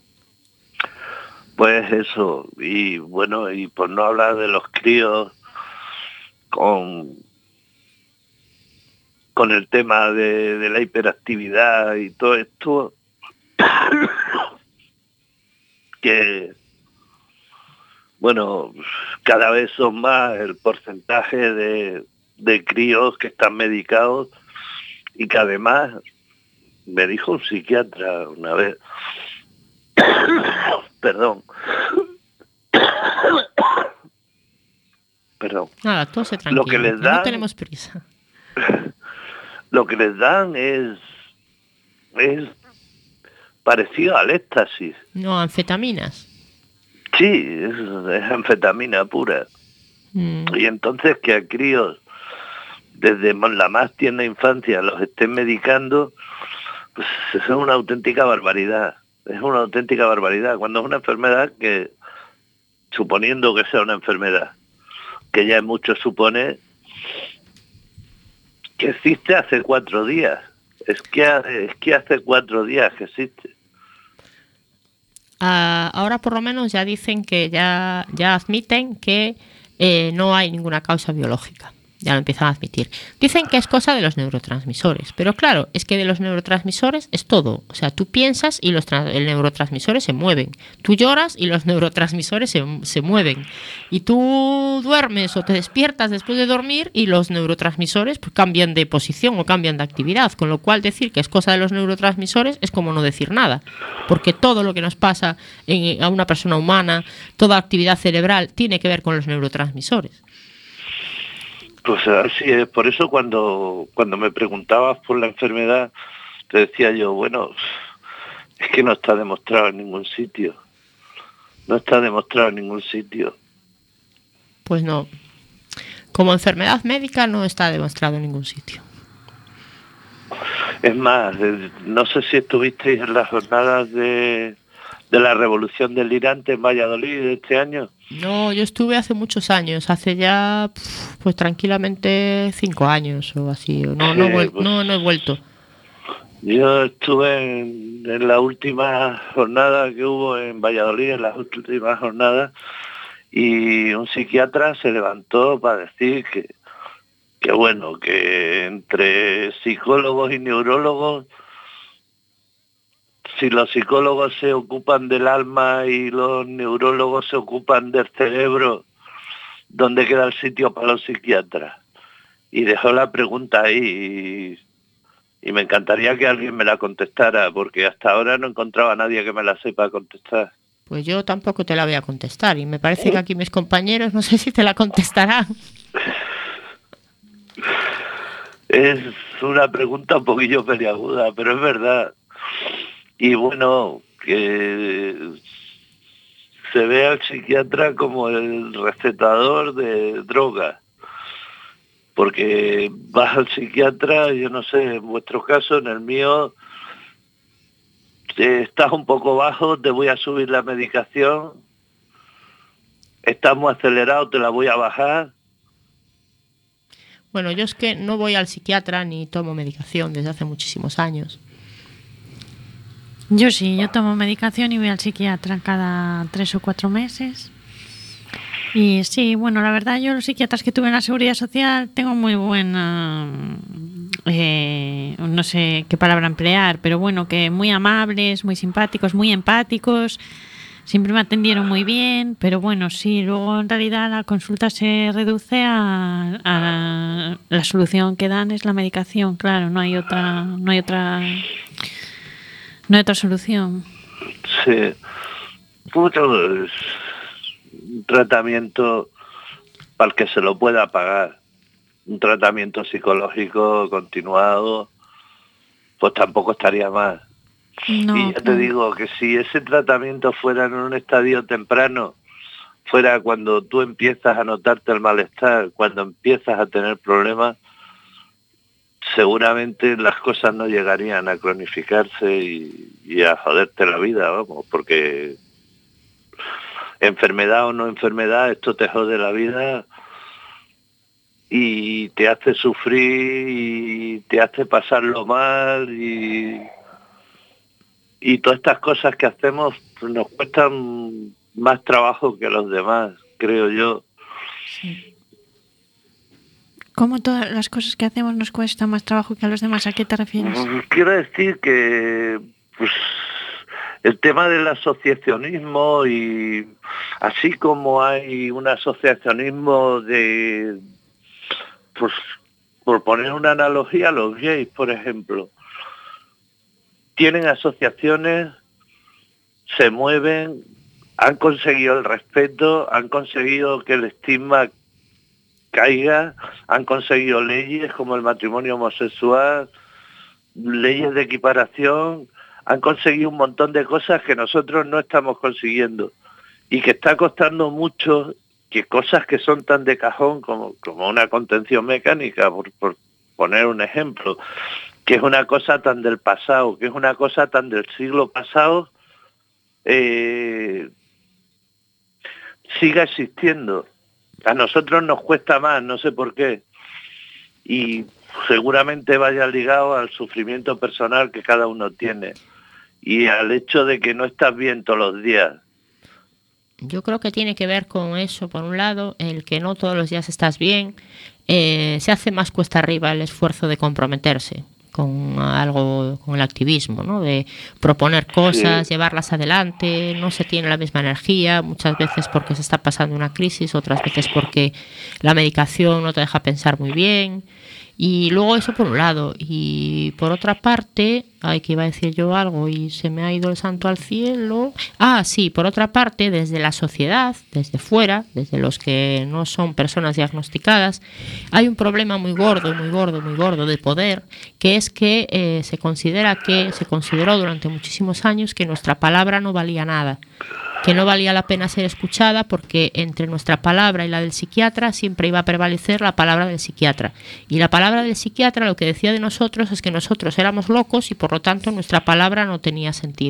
Pues eso. Y bueno, y por no hablar de los críos con el tema de la hiperactividad y todo esto, que bueno, cada vez son más el porcentaje de críos que están medicados y que además, me dijo un psiquiatra una vez, perdón, nada, tose tranquilo, lo que les dan, no tenemos prisa. Lo que les dan es parecido al éxtasis. No, anfetaminas. Sí, es anfetamina pura. Y entonces que a críos desde la más tierna infancia los estén medicando, pues es una auténtica barbaridad. Es una auténtica barbaridad. Cuando es una enfermedad que, suponiendo que sea una enfermedad, que ya es mucho suponer, que existe hace 4 días. Es que hace 4 días que existe. Ahora por lo menos ya dicen que ya admiten que no hay ninguna causa biológica. Ya lo empiezan a admitir. Dicen que es cosa de los neurotransmisores, pero claro, es que de los neurotransmisores es todo. O sea, tú piensas y los neurotransmisores se mueven. Tú lloras y los neurotransmisores se mueven. Y tú duermes o te despiertas después de dormir y los neurotransmisores pues cambian de posición o cambian de actividad. Con lo cual decir que es cosa de los neurotransmisores es como no decir nada. Porque todo lo que nos pasa a una persona humana, toda actividad cerebral, tiene que ver con los neurotransmisores. Pues así es, por eso cuando me preguntabas por la enfermedad, te decía yo, bueno, es que no está demostrado en ningún sitio. No está demostrado en ningún sitio. Pues no. Como enfermedad médica no está demostrado en ningún sitio. Es más, no sé si estuvisteis en las jornadas de la revolución delirante en Valladolid de este año? No, yo estuve hace muchos años, hace ya pues tranquilamente 5 años o así. No he vuelto. Yo estuve en la última jornada que hubo en Valladolid, en las últimas jornadas, y un psiquiatra se levantó para decir que bueno, que entre psicólogos y neurólogos, si los psicólogos se ocupan del alma y los neurólogos se ocupan del cerebro, ¿dónde queda el sitio para los psiquiatras? Y dejó la pregunta ahí y me encantaría que alguien me la contestara, porque hasta ahora no encontraba a nadie que me la sepa contestar. Pues yo tampoco te la voy a contestar y me parece que aquí mis compañeros no sé si te la contestarán. Es una pregunta un poquillo peliaguda, pero es verdad. Y bueno, que se ve al psiquiatra como el recetador de drogas. Porque vas al psiquiatra, yo no sé, en vuestro caso, en el mío, estás un poco bajo, te voy a subir la medicación, estás muy acelerado, te la voy a bajar. Bueno, yo es que no voy al psiquiatra ni tomo medicación desde hace muchísimos años. Yo sí, yo tomo medicación y voy al psiquiatra cada 3 o 4 meses. Y sí, bueno, la verdad yo los psiquiatras que tuve en la Seguridad Social tengo muy buena, no sé qué palabra emplear, pero bueno, que muy amables, muy simpáticos, muy empáticos, siempre me atendieron muy bien, pero bueno, sí, luego en realidad la consulta se reduce a la solución que dan es la medicación, claro, no hay otra solución. Sí, mucho es un tratamiento para el que se lo pueda pagar, un tratamiento psicológico continuado, pues tampoco estaría mal. No, y ya te digo que si ese tratamiento fuera en un estadio temprano, fuera cuando tú empiezas a notarte el malestar, cuando empiezas a tener problemas, seguramente las cosas no llegarían a cronificarse y a joderte la vida, vamos, porque enfermedad o no enfermedad, esto te jode la vida y te hace sufrir y te hace pasarlo mal y todas estas cosas que hacemos nos cuestan más trabajo que a los demás, creo yo. Sí. ¿Cómo todas las cosas que hacemos nos cuesta más trabajo que a los demás? ¿A qué te refieres? Quiero decir que pues, el tema del asociacionismo y así como hay un asociacionismo de, pues, por poner una analogía, los gays, por ejemplo, tienen asociaciones, se mueven, han conseguido el respeto, han conseguido que el estigma caiga, han conseguido leyes como el matrimonio homosexual, leyes de equiparación, han conseguido un montón de cosas que nosotros no estamos consiguiendo y que está costando mucho, que cosas que son tan de cajón como una contención mecánica, por poner un ejemplo, que es una cosa tan del pasado, que es una cosa tan del siglo pasado, siga existiendo. A nosotros nos cuesta más, no sé por qué, y seguramente vaya ligado al sufrimiento personal que cada uno tiene y al hecho de que no estás bien todos los días. Yo creo que tiene que ver con eso, por un lado, el que no todos los días estás bien, se hace más cuesta arriba el esfuerzo de comprometerse con algo, con el activismo, ¿no? De proponer cosas, sí, llevarlas adelante, no se tiene la misma energía, muchas veces porque se está pasando una crisis, otras veces porque la medicación no te deja pensar muy bien. Y luego eso por un lado, y por otra parte, que iba a decir yo algo y se me ha ido el santo al cielo. Sí, por otra parte, desde la sociedad, desde fuera, desde los que no son personas diagnosticadas, hay un problema muy gordo de poder, que es que se consideró durante muchísimos años que nuestra palabra no valía nada, que no valía la pena ser escuchada porque entre nuestra palabra y la del psiquiatra siempre iba a prevalecer la palabra del psiquiatra. Y la palabra del psiquiatra lo que decía de nosotros es que nosotros éramos locos y por lo tanto nuestra palabra no tenía sentido.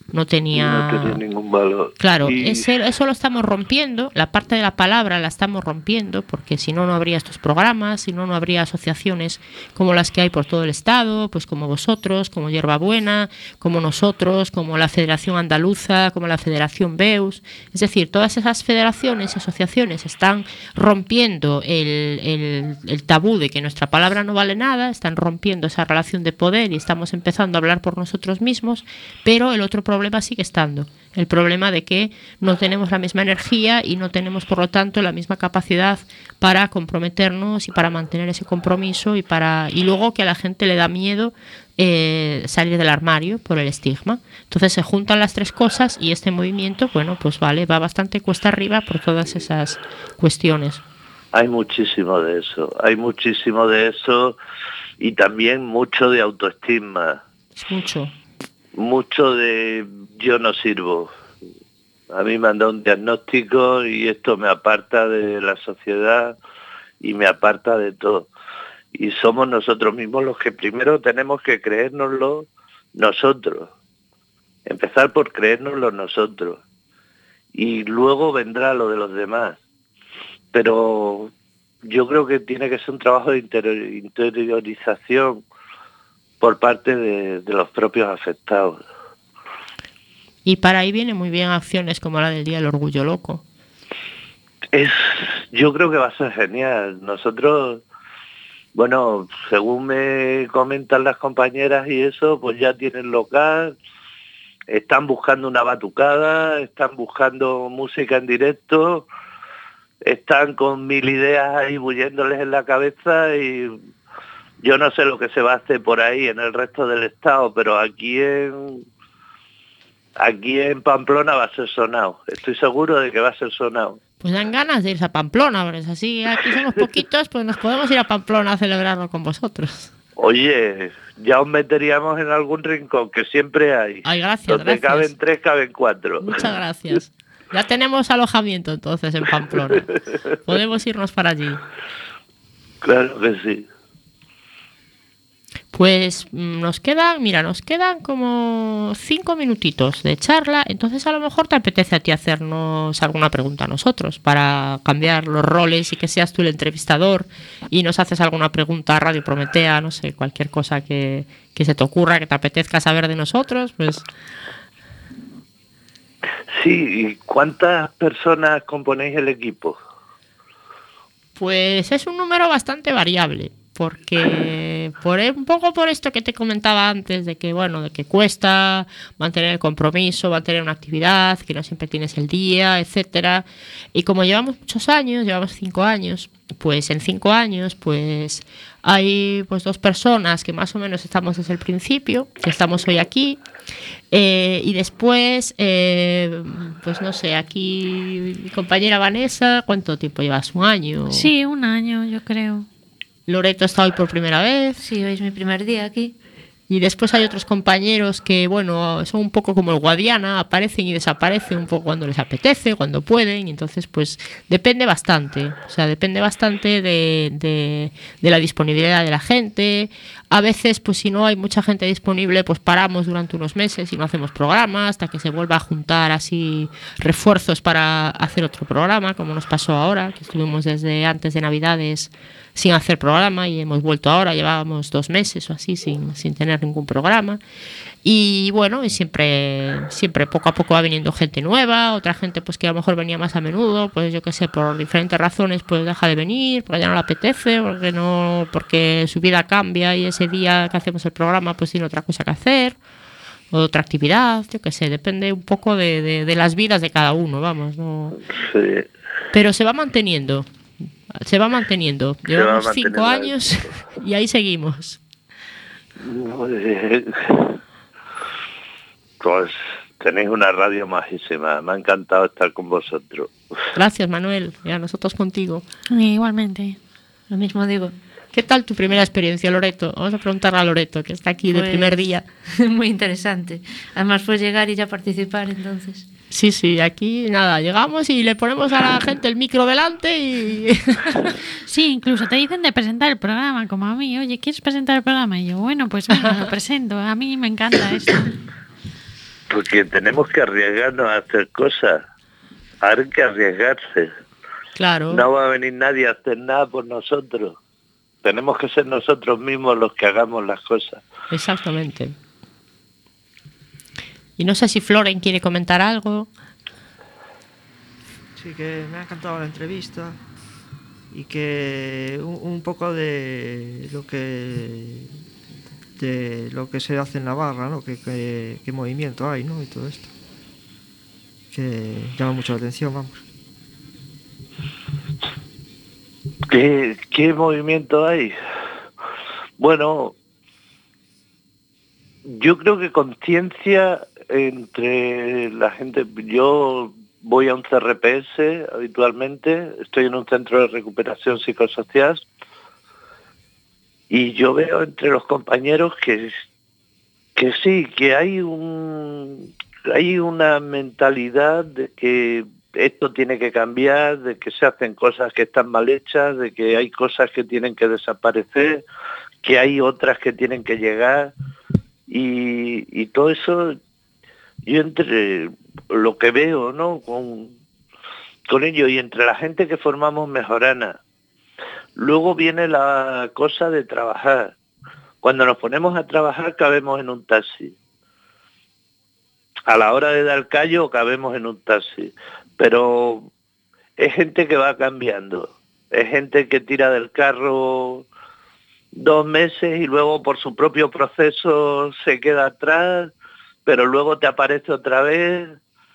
no tenía ningún valor. Claro, eso lo estamos rompiendo, la parte de la palabra la estamos rompiendo, porque si no, no habría estos programas, si no, no habría asociaciones como las que hay por todo el Estado, pues como vosotros, como Hierbabuena, como nosotros, como la Federación Andaluza, como la Federación BEUS. Es decir, todas esas federaciones y asociaciones están rompiendo el tabú de que nuestra palabra no vale nada, están rompiendo esa relación de poder y estamos empezando a hablar por nosotros mismos, pero el otro problema sigue estando, el problema de que no tenemos la misma energía y no tenemos, por lo tanto, la misma capacidad para comprometernos y para mantener ese compromiso y luego que a la gente le da miedo salir del armario por el estigma. Entonces se juntan las tres cosas y este movimiento, bueno, pues vale, va bastante cuesta arriba por todas esas cuestiones. Hay muchísimo de eso y también mucho de autoestima. Mucho de yo no sirvo. A mí me han dado un diagnóstico y esto me aparta de la sociedad y me aparta de todo. Y somos nosotros mismos los que primero tenemos que creérnoslo nosotros. Empezar por creérnoslo nosotros. Y luego vendrá lo de los demás. Pero yo creo que tiene que ser un trabajo de interiorización por parte de los propios afectados. Y para ahí vienen muy bien acciones como la del Día del Orgullo Loco. Yo creo que va a ser genial. Nosotros, bueno, según me comentan las compañeras y eso, pues ya tienen local, están buscando una batucada, están buscando música en directo, están con 1000 ideas ahí bulléndoles en la cabeza y yo no sé lo que se va a hacer por ahí en el resto del estado, pero aquí en Pamplona va a ser sonado. Estoy seguro de que va a ser sonado. Pues dan ganas de irse a Pamplona, porque así aquí somos poquitos, pues nos podemos ir a Pamplona a celebrarlo con vosotros. Oye, ya os meteríamos en algún rincón, que siempre hay. Ay, gracias, donde caben 3, caben 4. Muchas gracias. Ya tenemos alojamiento entonces en Pamplona. Podemos irnos para allí. Claro que sí. Pues nos quedan como 5 minutitos de charla, entonces a lo mejor te apetece a ti hacernos alguna pregunta a nosotros para cambiar los roles y que seas tú el entrevistador y nos haces alguna pregunta a Radio Prometea, no sé, cualquier cosa que se te ocurra, que te apetezca saber de nosotros, pues... Sí, ¿y cuántas personas componéis el equipo? Pues es un número bastante variable. Porque un poco por esto que te comentaba antes, de que cuesta mantener el compromiso, mantener una actividad, que no siempre tienes el día, etcétera. Y como llevamos muchos años, llevamos 5 años, pues en 5 años pues hay pues 2 personas que más o menos estamos desde el principio, que estamos hoy aquí, y después pues no sé, aquí mi compañera Vanessa, ¿cuánto tiempo llevas? ¿1 año? Sí, 1 año yo creo. Loreto está hoy por primera vez. Sí, hoy es mi primer día aquí. Y después hay otros compañeros que, son un poco como el Guadiana, aparecen y desaparecen un poco cuando les apetece, cuando pueden, y entonces pues depende bastante. O sea, depende bastante de la disponibilidad de la gente. A veces, pues si no hay mucha gente disponible, pues paramos durante unos meses y no hacemos programa hasta que se vuelva a juntar así refuerzos para hacer otro programa, como nos pasó ahora, que estuvimos desde antes de Navidades sin hacer programa y hemos vuelto ahora, llevábamos 2 meses o así sin tener ningún programa. Y bueno, y siempre poco a poco va viniendo gente nueva, otra gente pues que a lo mejor venía más a menudo, pues yo qué sé, por diferentes razones pues deja de venir, porque ya no le apetece, porque su vida cambia y ese día que hacemos el programa pues tiene otra cosa que hacer, o otra actividad, yo qué sé, depende un poco de las vidas de cada uno, vamos, ¿no? Sí. Pero se va manteniendo. Llevamos 5 años y ahí seguimos. Pues tenéis una radio majísima. Me ha encantado estar con vosotros. Gracias, Manuel. Y a nosotros contigo. Igualmente. Lo mismo digo. ¿Qué tal tu primera experiencia, Loreto? Vamos a preguntarle a Loreto, que está aquí del primer día. Muy interesante. Además fue llegar y ya participar, entonces... Sí, aquí nada, llegamos y le ponemos a la gente el micro delante y... Sí, incluso te dicen de presentar el programa, como a mí, oye, ¿quieres presentar el programa? Y yo, bueno, pues venga, lo presento, a mí me encanta esto. Porque tenemos que arriesgarnos a hacer cosas. Hay que arriesgarse. Claro. No va a venir nadie a hacer nada por nosotros. Tenemos que ser nosotros mismos los que hagamos las cosas. Exactamente. Y no sé si Floren quiere comentar algo. Sí, que me ha encantado la entrevista y que un poco de lo que se hace en Navarra, ¿no? Qué movimiento hay, ¿no? Y todo esto. Que llama mucho la atención, vamos. ¿Qué movimiento hay? Bueno, yo creo que conciencia entre la gente. Yo voy a un CRPS habitualmente, estoy en un centro de recuperación psicosocial y yo veo entre los compañeros que sí, que hay una mentalidad de que esto tiene que cambiar, de que se hacen cosas que están mal hechas, de que hay cosas que tienen que desaparecer, que hay otras que tienen que llegar y todo eso. Yo entre lo que veo, ¿no? con ello y entre la gente que formamos Mejorana, luego viene la cosa de trabajar. Cuando nos ponemos a trabajar cabemos en un taxi. A la hora de dar callo cabemos en un taxi. Pero es gente que va cambiando. Es gente que tira del carro 2 meses y luego por su propio proceso se queda atrás, pero luego te aparece otra vez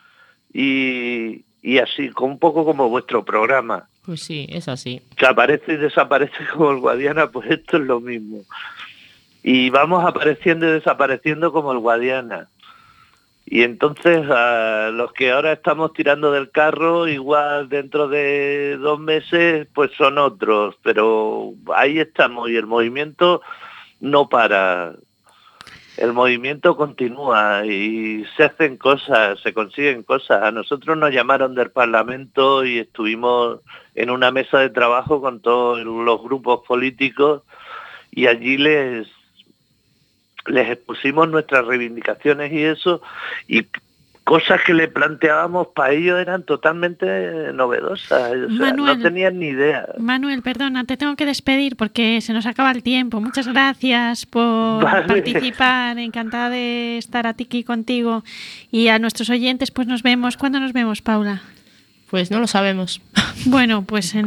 y así, un poco como vuestro programa. Pues sí, es así. Que aparece y desaparece como el Guadiana, pues esto es lo mismo. Y vamos apareciendo y desapareciendo como el Guadiana. Y entonces a los que ahora estamos tirando del carro, igual dentro de 2 meses, pues son otros. Pero ahí estamos y el movimiento no para. El movimiento continúa y se hacen cosas, se consiguen cosas. A nosotros nos llamaron del Parlamento y estuvimos en una mesa de trabajo con todos los grupos políticos y allí les expusimos nuestras reivindicaciones y eso, y cosas que le planteábamos para ellos eran totalmente novedosas. O sea, Manuel, no tenían ni idea. Manuel, perdona, te tengo que despedir porque se nos acaba el tiempo. Muchas gracias por participar. Encantada de estar aquí contigo. Y a nuestros oyentes, pues nos vemos. ¿Cuándo nos vemos, Paula? Pues no lo sabemos. Bueno, pues